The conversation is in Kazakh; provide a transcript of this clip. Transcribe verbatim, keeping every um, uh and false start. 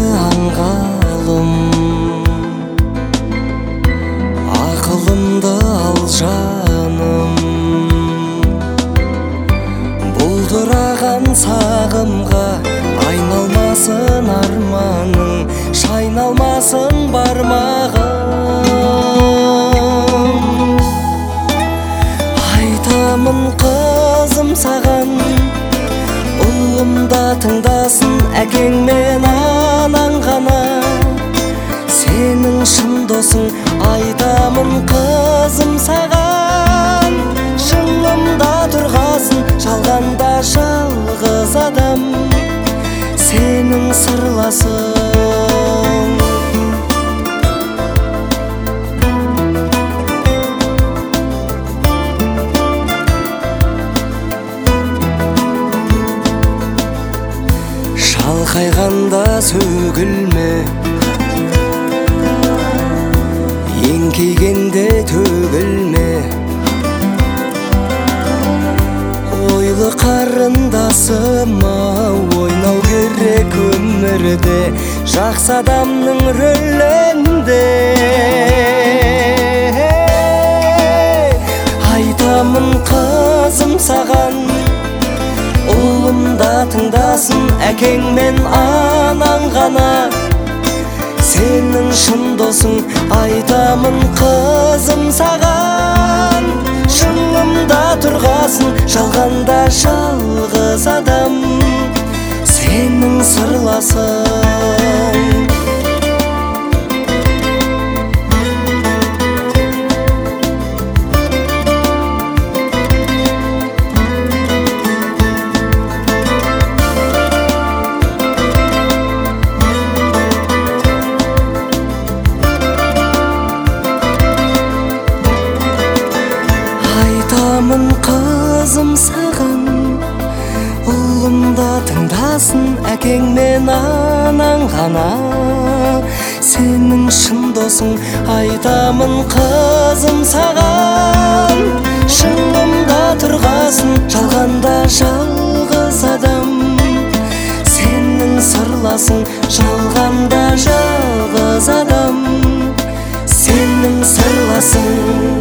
аңғалым, ақылымды ал жаным. Бұлдыраған сағымға айналмасын арманың, шайналмасын бармағым. Айтамын қызым саған, ұлымда тыңдасын әкең мен анаң ғана. Сенің шын досың айтамын қызым саған, шыңымда тұрғасын жалғанда жалғыз адам, сенің сырласың. Шалқайғанда сөгілме, еңкейгенде төгілме. Ойлы қарындасыма ойнау керек өмірде, жақсы адамның рөлінде. Айтамын қызым саған, ұлымда тыңдасын әкең мен анаң ғана. Сенің шын досың айтамын қызым саған, шыңымда тұрғасын жалғанда жалғыз адам, сенің сырласың. Айтамын қызым саған, ұлымда тыңдасын әкең мен анаң ғана. Сенің шын досың айтамын қызым саған, шыңымда тұрғасын жалғанда жалғыз адам, сенің сырласың. Жалғанда жалғыз адам, сенің сырласың.